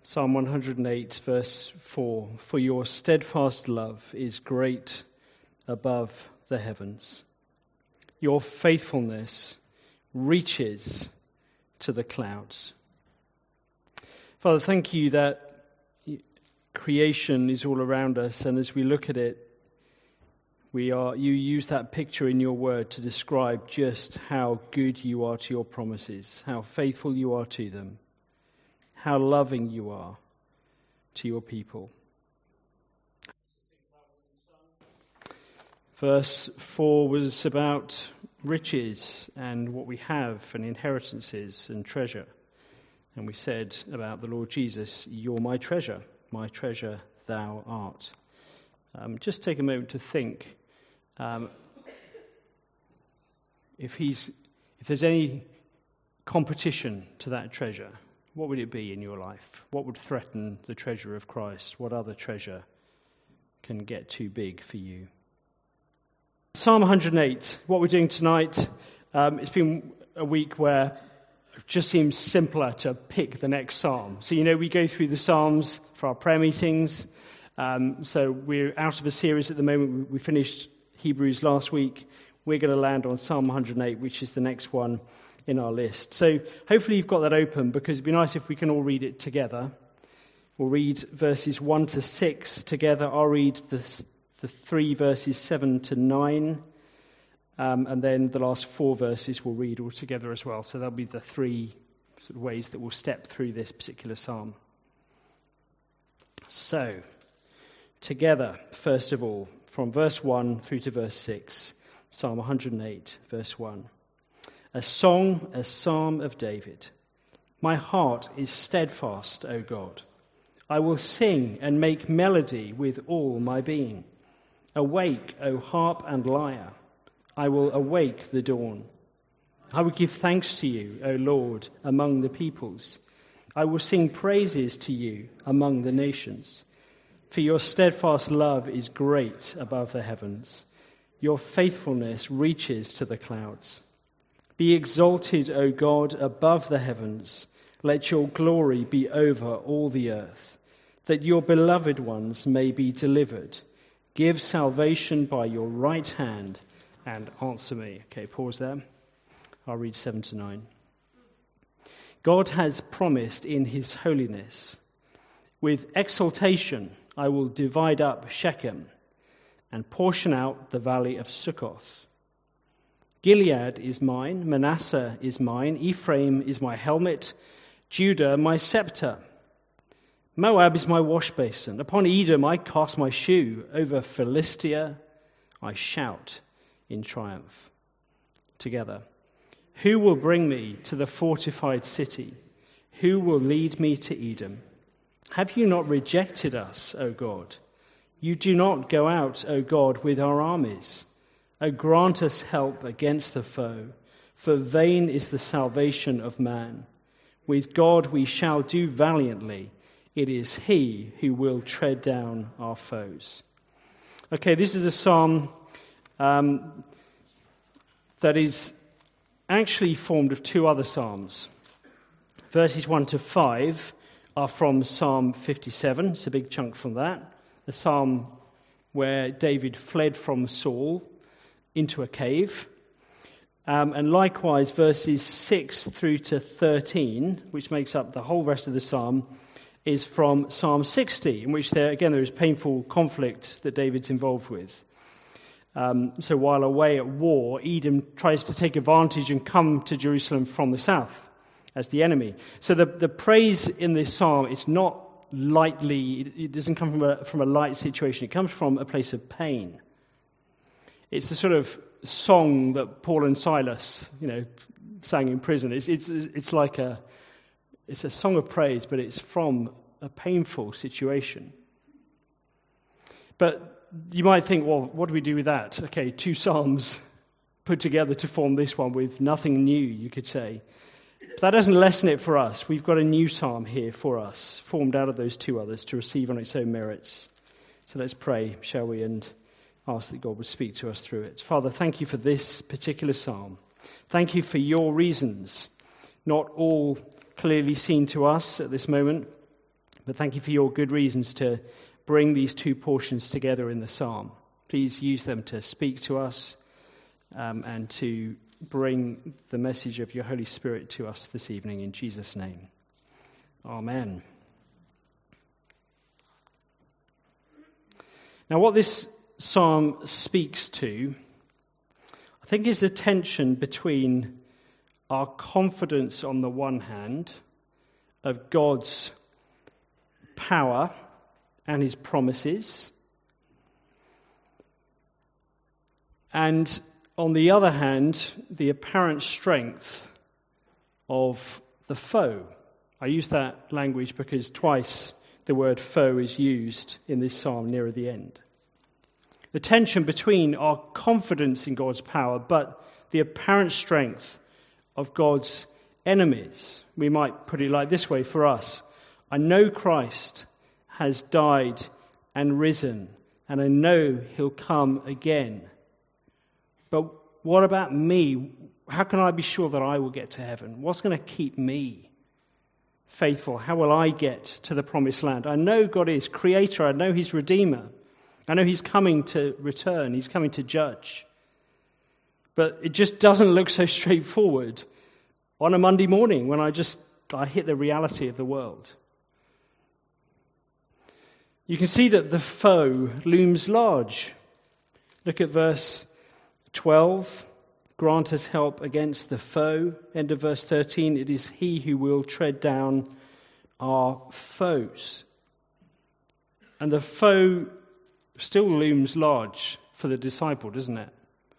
Psalm 108, verse 4, "For your steadfast love is great above the heavens. Your faithfulness reaches to the clouds." Father, thank you that creation is all around us, and as we look at it, you use that picture in your word to describe just how good you are to your promises, how faithful you are to them, how loving you are to your people. Verse 4 was about riches and what we have and inheritances and treasure. And we said about the Lord Jesus, "You're my treasure thou art." Just take a moment to think. If there's any competition to that treasure, what would it be in your life? What would threaten the treasure of Christ? What other treasure can get too big for you? Psalm 108, what we're doing tonight, it's been a week where it just seems simpler to pick the next psalm. So, we go through the psalms for our prayer meetings. So we're out of a series at the moment. We finished Hebrews last week. We're going to land on Psalm 108, which is the next one in our list. So hopefully you've got that open, because it'd be nice if we can all read it together. We'll read verses 1 to 6 together. I'll read the 3 verses 7 to 9, and then the last 4 verses we'll read all together as well. So that'll be the 3 sort of ways that we'll step through this particular psalm. So, together, first of all, from verse 1 through to verse 6, Psalm 108, verse 1. A psalm of David. My heart is steadfast, O God. I will sing and make melody with all my being. Awake, O harp and lyre. I will awake the dawn. I will give thanks to you, O Lord, among the peoples. I will sing praises to you among the nations. For your steadfast love is great above the heavens. Your faithfulness reaches to the clouds. Be exalted, O God, above the heavens. Let your glory be over all the earth, that your beloved ones may be delivered. Give salvation by your right hand and answer me. Okay, pause there. I'll read 7 to 9. God has promised in his holiness. With exultation I will divide up Shechem and portion out the valley of Succoth. Gilead is mine, Manasseh is mine, Ephraim is my helmet, Judah my scepter. Moab is my wash basin. Upon Edom I cast my shoe. Over Philistia I shout in triumph. Together. Who will bring me to the fortified city? Who will lead me to Edom? Have you not rejected us, O God? You do not go out, O God, with our armies. O grant us help against the foe, for vain is the salvation of man. With God we shall do valiantly. It is he who will tread down our foes. Okay, this is a psalm that is actually formed of 2 other psalms. Verses 1 to 5 are from Psalm 57. It's a big chunk from that. The psalm where David fled from Saul into a cave. And likewise, verses 6 through to 13, which makes up the whole rest of the psalm, is from Psalm 60, in which there is painful conflict that David's involved with. So while away at war, Edom tries to take advantage and come to Jerusalem from the south as the enemy. So the praise in this psalm, it's not lightly, it doesn't come from a light situation. It comes from a place of pain. It's the sort of song that Paul and Silas, sang in prison. It's like a song of praise, but it's from a painful situation. But you might think, well, what do we do with that? Okay, 2 psalms put together to form this one with nothing new, you could say. But that doesn't lessen it for us. We've got a new psalm here for us, formed out of those 2 others to receive on its own merits. So let's pray, shall we, and ask that God would speak to us through it. Father, thank you for this particular psalm. Thank you for your reasons, not all clearly seen to us at this moment, But thank you for your good reasons to bring these two portions together in the psalm. Please use them to speak to us and to bring the message of your Holy Spirit to us this evening in Jesus' name. Amen. Now, what this psalm speaks to, I think, is a tension between our confidence on the one hand of God's power and his promises, and on the other hand, the apparent strength of the foe. I use that language because twice the word foe is used in this psalm nearer the end. The tension between our confidence in God's power, but the apparent strength of God's enemies. We might put it like this way for us. I know Christ has died and risen, and I know he'll come again. But what about me? How can I be sure that I will get to heaven? What's going to keep me faithful? How will I get to the promised land? I know God is creator. I know he's redeemer. I know he's coming to return. He's coming to judge. But it just doesn't look so straightforward on a Monday morning when I hit the reality of the world. You can see that the foe looms large. Look at verse 12. Grant us help against the foe. End of verse 13. It is he who will tread down our foes. And the foe still looms large for the disciple, doesn't it?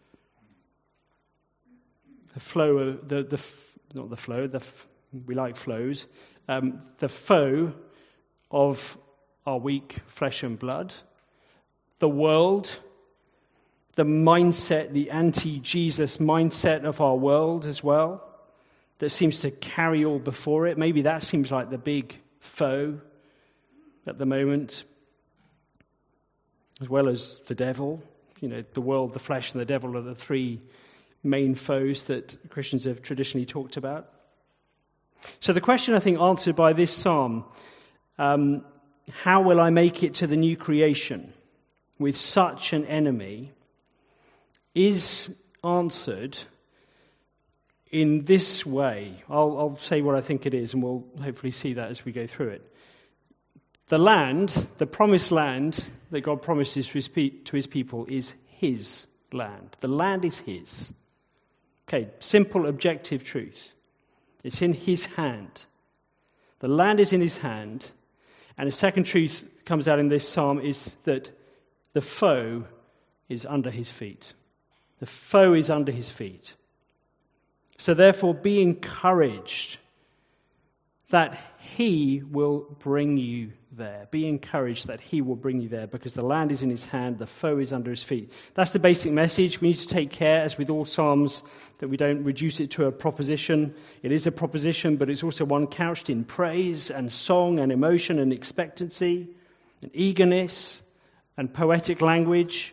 We like flows. The foe of our weak flesh and blood, the world, the mindset, the anti-Jesus mindset of our world as well, that seems to carry all before it. Maybe that seems like the big foe at the moment, as well as the devil. You know, the world, the flesh, and the devil are the three main foes that Christians have traditionally talked about. So the question, I think, answered by this psalm, how will I make it to the new creation with such an enemy, is answered in this way. I'll say what I think it is, and we'll hopefully see that as we go through it. The land, the promised land that God promises to his people, is his land. The land is his. Okay, simple, objective truth. It's in his hand. The land is in his hand. And the second truth that comes out in this psalm is that the foe is under his feet. The foe is under his feet. So therefore, be encouraged that he will bring you there. Be encouraged that he will bring you there, because the land is in his hand, the foe is under his feet. That's the basic message. We need to take care, as with all psalms, that we don't reduce it to a proposition. It is a proposition, but it's also one couched in praise and song and emotion and expectancy and eagerness and poetic language.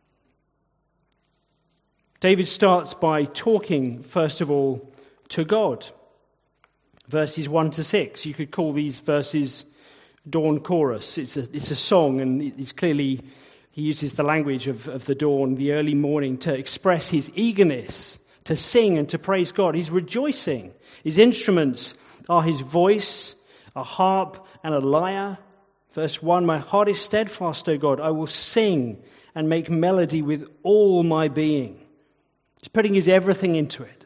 David starts by talking, first of all, to God. Verses 1 to 6. You could call these verses dawn chorus. It's a song, and it's clearly he uses the language of the dawn, the early morning, to express his eagerness to sing and to praise God. He's rejoicing. His instruments are his voice, a harp and a lyre. Verse 1, my heart is steadfast, O God. I will sing and make melody with all my being. He's putting his everything into it.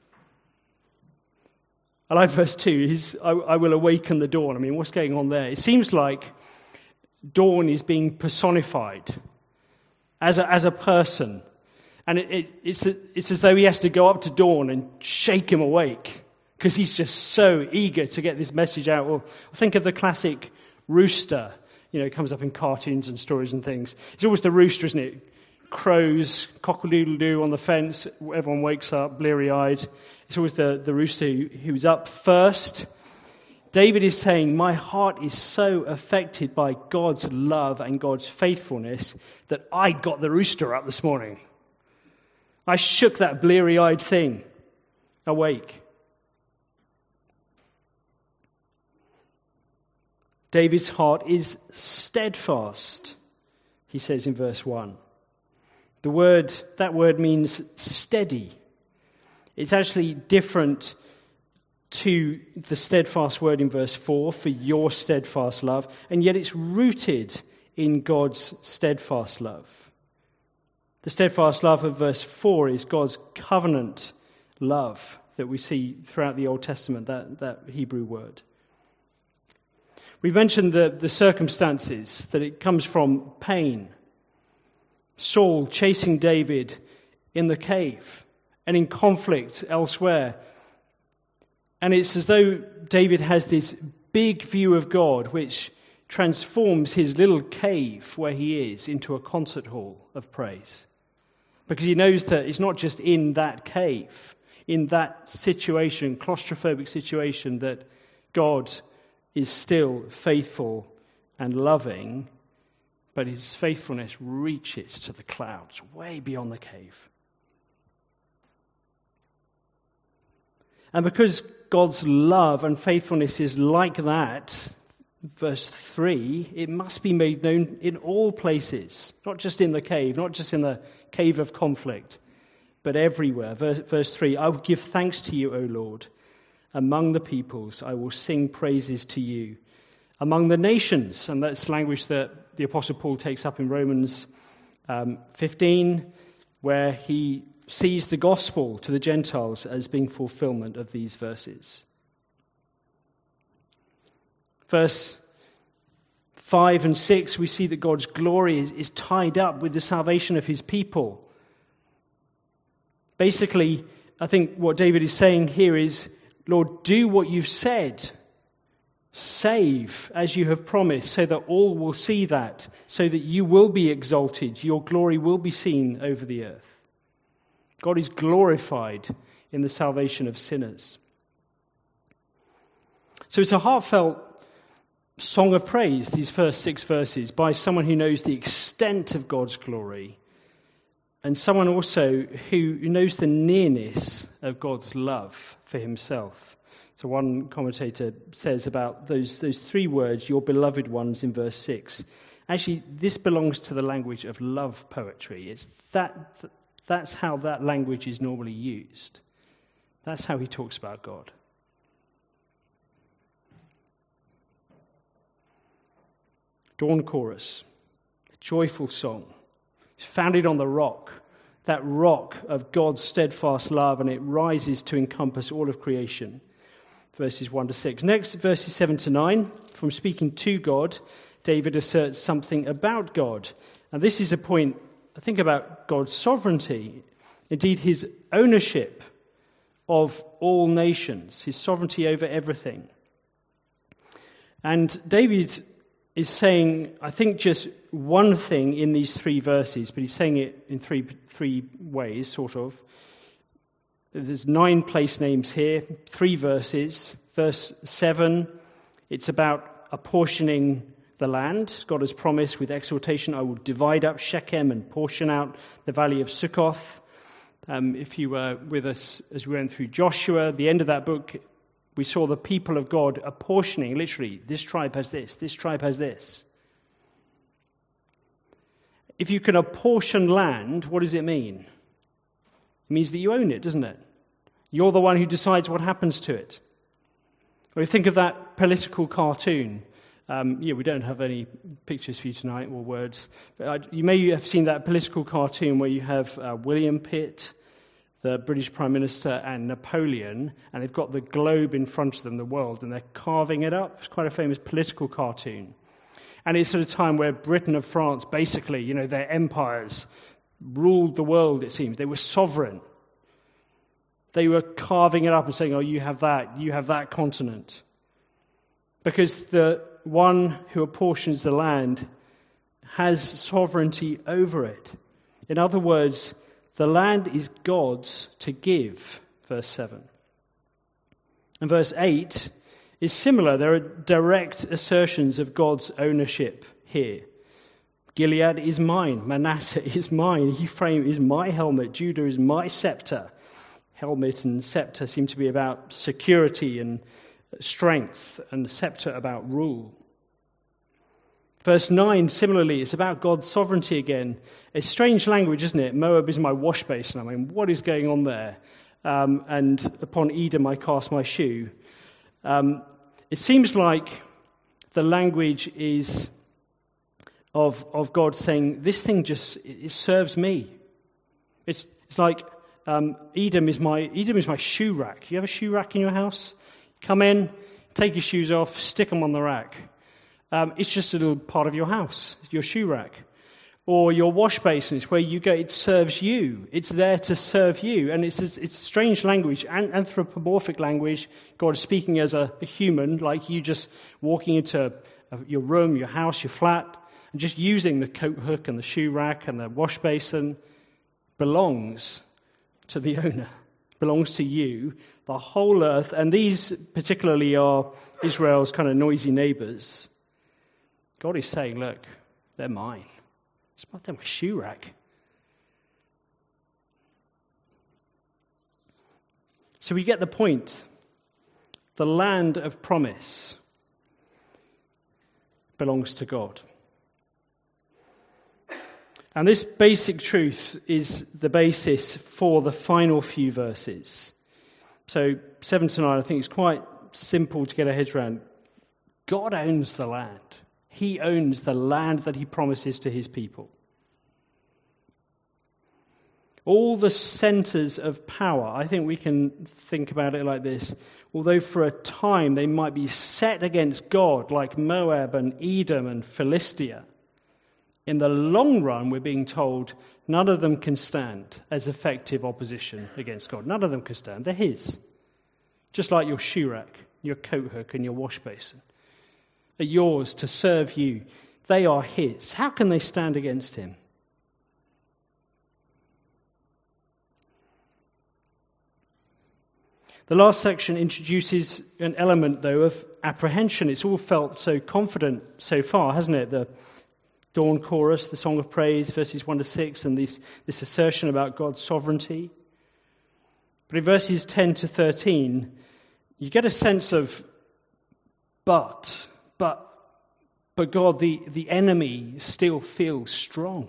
I like verse 2, I will awaken the dawn. I mean, what's going on there? It seems like dawn is being personified as a person. And it's as though he has to go up to dawn and shake him awake, because he's just so eager to get this message out. Well, think of the classic rooster. You know, it comes up in cartoons and stories and things. It's always the rooster, isn't it? Crows, cock-a-doodle-doo on the fence, everyone wakes up bleary-eyed. It's always the rooster who's up first. David is saying, my heart is so affected by God's love and God's faithfulness that I got the rooster up this morning. I shook that bleary-eyed thing awake. David's heart is steadfast, he says in verse 1. That word means steady. It's actually different to the steadfast word in verse 4 for your steadfast love, and yet it's rooted in God's steadfast love. The steadfast love of verse 4 is God's covenant love that we see throughout the Old Testament, that Hebrew word. We've mentioned the circumstances, that it comes from pain. Saul chasing David in the cave and in conflict elsewhere. And it's as though David has this big view of God which transforms his little cave where he is into a concert hall of praise. Because he knows that it's not just in that cave, in that situation, claustrophobic situation, that God is still faithful and loving, but his faithfulness reaches to the clouds, way beyond the cave. And because God's love and faithfulness is like that, verse 3, it must be made known in all places, not just in the cave, not just in the cave of conflict, but everywhere. Verse 3, I will give thanks to you, O Lord. Among the peoples, I will sing praises to you. Among the nations, and that's language that the Apostle Paul takes up in Romans 15, where he sees the gospel to the Gentiles as being fulfillment of these verses. Verse 5 and 6, we see that God's glory is tied up with the salvation of his people. Basically, I think what David is saying here is, Lord, do what you've said. Save as you have promised, so that all will see that, so that you will be exalted, your glory will be seen over the earth. God is glorified in the salvation of sinners. So it's a heartfelt song of praise, these first 6 verses, by someone who knows the extent of God's glory, and someone also who knows the nearness of God's love for himself. So one commentator says about those 3 words, your beloved ones, in verse 6. Actually, this belongs to the language of love poetry. It's that's how that language is normally used. That's how he talks about God. Dawn chorus, a joyful song. It's founded on the rock, that rock of God's steadfast love, and it rises to encompass all of creation. Verses 1 to 6. Next, verses 7 to 9. From speaking to God, David asserts something about God. And this is a point, I think, about God's sovereignty. Indeed, his ownership of all nations, his sovereignty over everything. And David is saying, I think, just one thing in these 3 verses, but he's saying it in three ways, sort of. There's 9 place names here, 3 verses. Verse 7, it's about apportioning the land. God has promised with exhortation, I will divide up Shechem and portion out the valley of Sukkoth. If you were with us as we went through Joshua, the end of that book, we saw the people of God apportioning, literally, this tribe has this tribe has this. If you can apportion land, what does it mean? It means that you own it, doesn't it? You're the one who decides what happens to it. Or think of that political cartoon. We don't have any pictures for you tonight or words. But you may have seen that political cartoon where you have William Pitt, the British Prime Minister, and Napoleon, and they've got the globe in front of them, the world, and they're carving it up. It's quite a famous political cartoon. And it's at a time where Britain and France, basically, their empires ruled the world, it seems. They were sovereign. They were carving it up and saying, oh, you have that continent. Because the one who apportions the land has sovereignty over it. In other words, the land is God's to give, verse 7. And verse 8 is similar. There are direct assertions of God's ownership here. Gilead is mine, Manasseh is mine, Ephraim is my helmet, Judah is my scepter. Helmet and scepter seem to be about security and strength, and the scepter about rule. Verse 9, similarly, it's about God's sovereignty again. It's strange language, isn't it? Moab is my wash basin. I mean, what is going on there? And upon Edom I cast my shoe. It seems like the language is of God saying, this thing it serves me. It's like Edom is my shoe rack. You have a shoe rack in your house? Come in, take your shoes off, stick them on the rack. It's just a little part of your house, your shoe rack. Or your wash basin, it's where you go, it serves you. It's there to serve you. And it's strange language, anthropomorphic language. God is speaking as a human, like you just walking into your room, your house, your flat, and just using the coat hook and the shoe rack and the wash basin belongs to the owner, belongs to you, the whole earth. And these particularly are Israel's kind of noisy neighbors. God is saying, look, they're mine. They're my shoe rack. So we get the point. The land of promise belongs to God. And this basic truth is the basis for the final few verses. So 7 to 9, I think it's quite simple to get our heads around. God owns the land. He owns the land that he promises to his people. All the centers of power, I think we can think about it like this. Although for a time they might be set against God, like Moab and Edom and Philistia, in the long run, we're being told none of them can stand as effective opposition against God. None of them can stand. They're his. Just like your shoe rack, your coat hook, and your wash basin. Are yours to serve you. They are his. How can they stand against him? The last section introduces an element, though, of apprehension. It's all felt so confident so far, hasn't it? The dawn chorus, the song of praise, verses 1 to 6, and this assertion about God's sovereignty. But in verses 10 to 13, you get a sense of but God, the enemy still feels strong.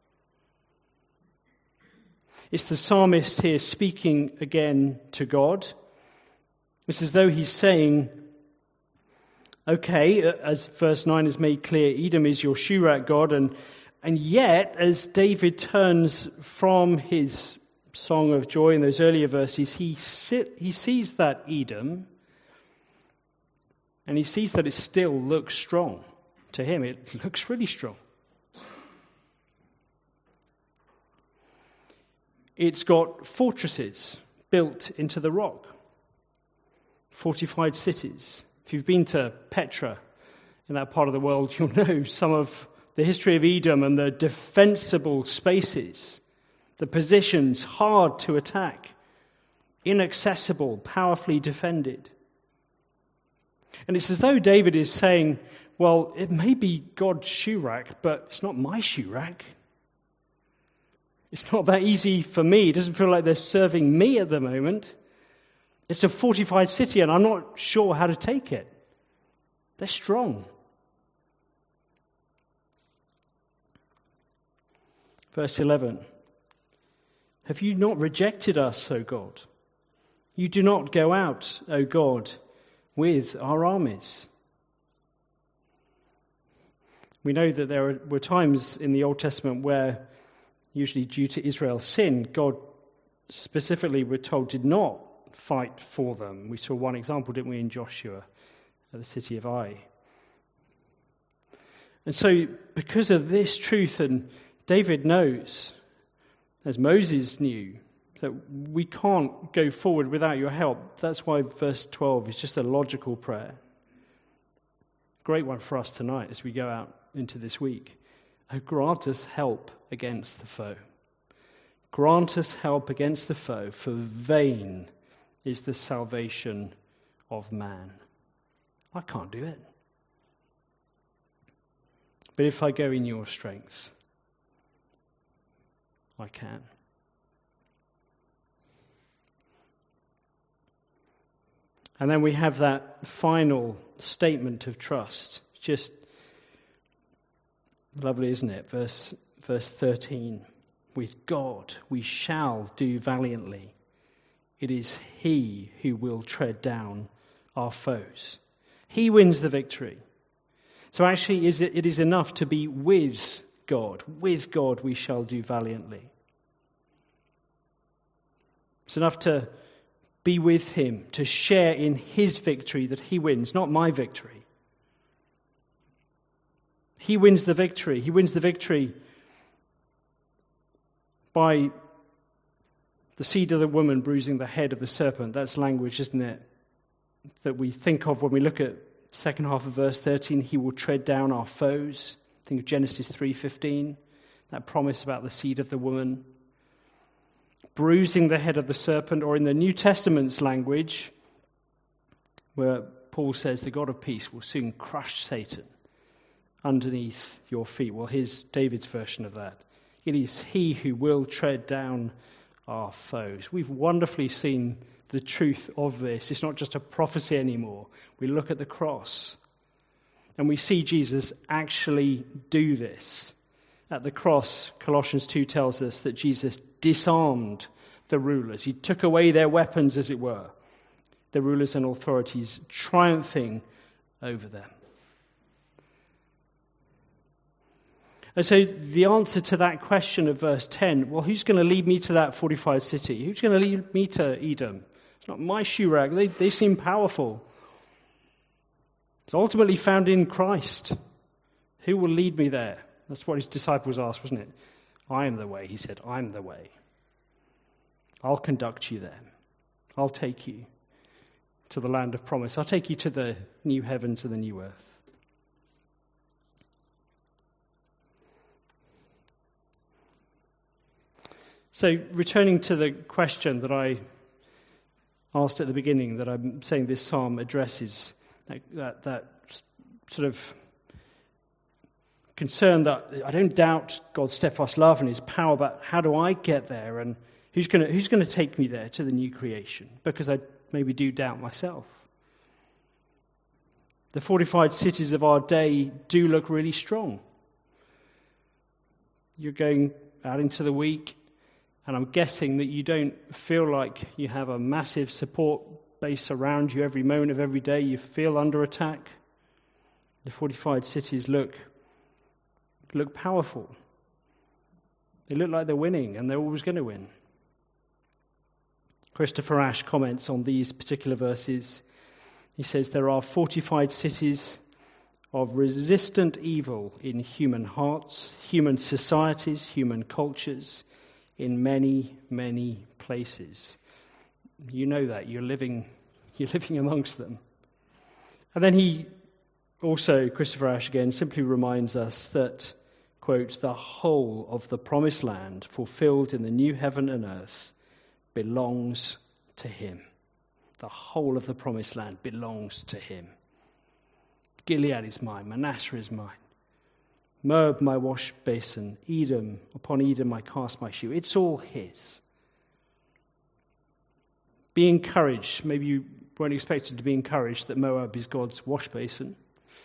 It's the psalmist here speaking again to God. It's as though he's saying, okay, as verse 9 has made clear, Edom is your shoe rack, God, and yet, as David turns from his song of joy in those earlier verses, he sees that Edom, and he sees that it still looks strong. To him, it looks really strong. It's got fortresses built into the rock, fortified cities. If you've been to Petra in that part of the world, you'll know some of the history of Edom and the defensible spaces, the positions hard to attack, inaccessible, powerfully defended. And it's as though David is saying, well, it may be God's shoe rack, but it's not my shoe rack. It's not that easy for me. It doesn't feel like they're serving me at the moment. It's a fortified city, and I'm not sure how to take it. They're strong. Verse 11. Have you not rejected us, O God? You do not go out, O God, with our armies. We know that there were times in the Old Testament where, usually due to Israel's sin, God specifically, we're told, did not fight for them. We saw one example, didn't we, in Joshua, at the city of Ai. And so, because of this truth, and David knows, as Moses knew, that we can't go forward without your help. That's why verse 12 is just a logical prayer. Great one for us tonight as we go out into this week. Oh, grant us help against the foe. Grant us help against the foe, for vain is the salvation of man. I can't do it. But if I go in your strength, I can. And then we have that final statement of trust. Just Lovely, isn't it? Verse 13. With God we shall do valiantly. It is he who will tread down our foes. He wins the victory. So actually it is enough to be with God. With God we shall do valiantly. It's enough to be with him, to share in his victory that he wins, not my victory. He wins the victory. He wins the victory by the seed of the woman bruising the head of the serpent. That's language, isn't it, that we think of when we look at the second half of verse 13. He will tread down our foes. Think of Genesis 3:15, that promise about the seed of the woman. Bruising the head of the serpent, or in the New Testament's language, where Paul says the God of peace will soon crush Satan underneath your feet. Well, here's David's version of that. It is he who will tread down our foes. We've wonderfully seen the truth of this. It's not just a prophecy anymore. We look at the cross and we see Jesus actually do this. At the cross, Colossians 2 tells us that Jesus disarmed the rulers. He took away their weapons, as it were, the rulers and authorities, triumphing over them. And so the answer to that question of verse 10, well, who's going to lead me to that fortified city? Who's going to lead me to Edom? It's not my shoe rag. They seem powerful. It's ultimately found in Christ. Who will lead me there? That's what his disciples asked, wasn't it? I am the way, he said. I'm the way. I'll conduct you there. I'll take you to the land of promise. I'll take you to the new heavens and the new earth. So, returning to the question that I asked at the beginning, that I'm saying this psalm addresses, that sort of concern that I don't doubt God's steadfast love and his power, but how do I get there, and who's going to take me there to the new creation? Because I maybe do doubt myself. The fortified cities of our day do look really strong. You're going out into the week, and I'm guessing that you don't feel like you have a massive support base around you every moment of every day. You feel under attack. The fortified cities look powerful. They look like they're winning, and they're always going to win. Christopher Ash comments on these particular verses. He says, there are fortified cities of resistant evil in human hearts, human societies, human cultures, in many, many places. You know that. You're living amongst them. And then he also, Christopher Ash again, simply reminds us that, quote, the whole of the promised land fulfilled in the new heaven and earth belongs to him. The whole of the promised land belongs to him. Gilead is mine, Manasseh is mine. Moab, my wash basin, Edom, upon Edom I cast my shoe. It's all his. Be encouraged. Maybe you weren't expected to be encouraged that Moab is God's wash basin.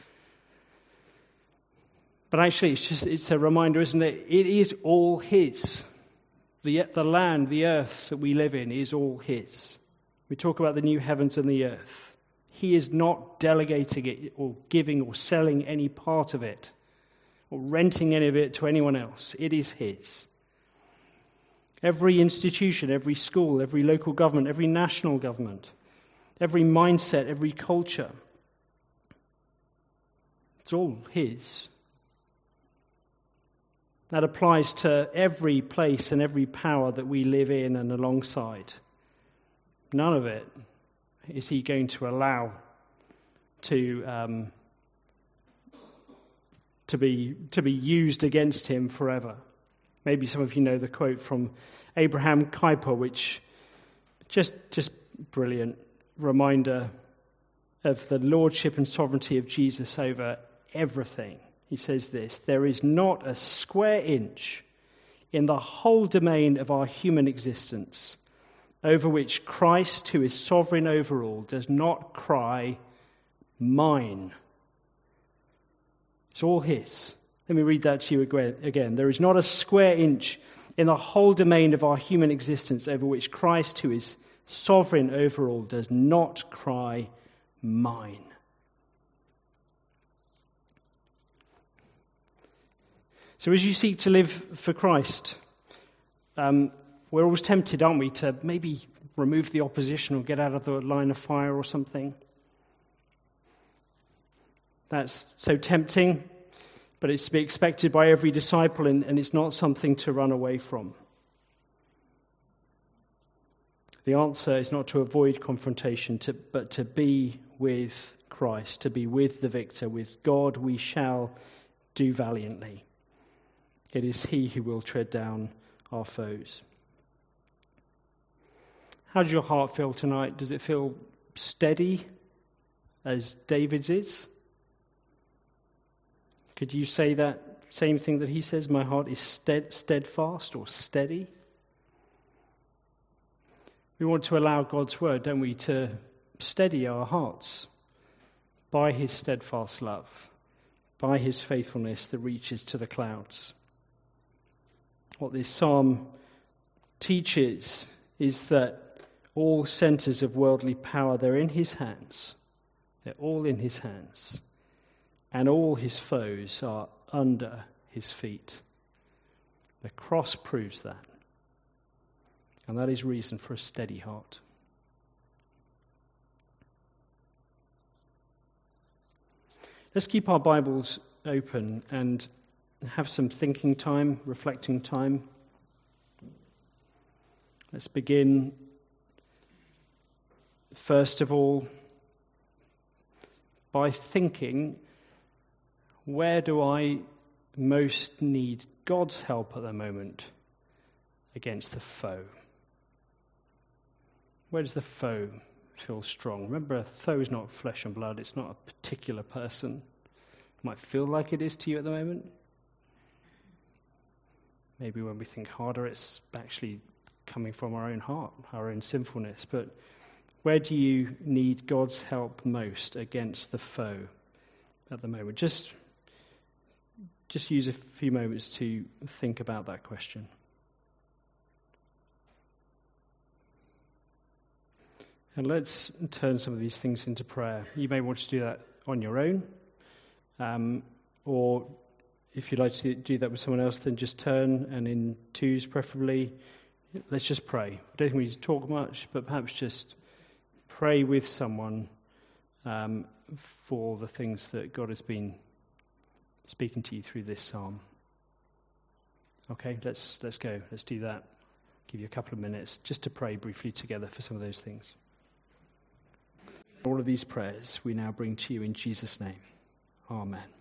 But actually, it's a reminder, isn't it? It is all his. The land, the earth that we live in is all his. We talk about the new heavens and the earth. He is not delegating it or giving or selling any part of it or renting any of it to anyone else. It is his. Every institution, every school, every local government, every national government, every mindset, every culture, it's all his. That applies to every place and every power that we live in and alongside. None of it is he going to allow to be used against him forever. Maybe some of you know the quote from Abraham Kuyper, which just brilliant reminder of the lordship and sovereignty of Jesus over everything. He says this: there is not a square inch in the whole domain of our human existence over which Christ, who is sovereign over all, does not cry, mine. It's all his. Let me read that to you again. There is not a square inch in the whole domain of our human existence over which Christ, who is sovereign over all, does not cry, mine. So as you seek to live for Christ, we're always tempted, aren't we, to maybe remove the opposition or get out of the line of fire or something. That's so tempting, but it's to be expected by every disciple, and it's not something to run away from. The answer is not to avoid confrontation, but to be with Christ, to be with the victor. With God we shall do valiantly. It is he who will tread down our foes. How does your heart feel tonight? Does it feel steady as David's is? Could you say that same thing that he says, my heart is steadfast or steady? We want to allow God's word, don't we, to steady our hearts by his steadfast love, by his faithfulness that reaches to the clouds. What this psalm teaches is that all centers of worldly power, they're in his hands. They're all in his hands. And all his foes are under his feet. The cross proves that. And that is reason for a steady heart. Let's keep our Bibles open and have some thinking time, reflecting time. Let's begin, first of all, by thinking, where do I most need God's help at the moment against the foe? Where does the foe feel strong? Remember, a foe is not flesh and blood. It's not a particular person. It might feel like it is to you at the moment. Maybe when we think harder, it's actually coming from our own heart, our own sinfulness. But where do you need God's help most against the foe at the moment? Just use a few moments to think about that question. And let's turn some of these things into prayer. You may want to do that on your own, or if you'd like to do that with someone else, then just turn, and in twos preferably. Let's just pray. I don't think we need to talk much, but perhaps just pray with someone for the things that God has been speaking to you through this psalm. Okay, let's go. Let's do that. I'll give you a couple of minutes just to pray briefly together for some of those things. All of these prayers we now bring to you in Jesus' name. Amen.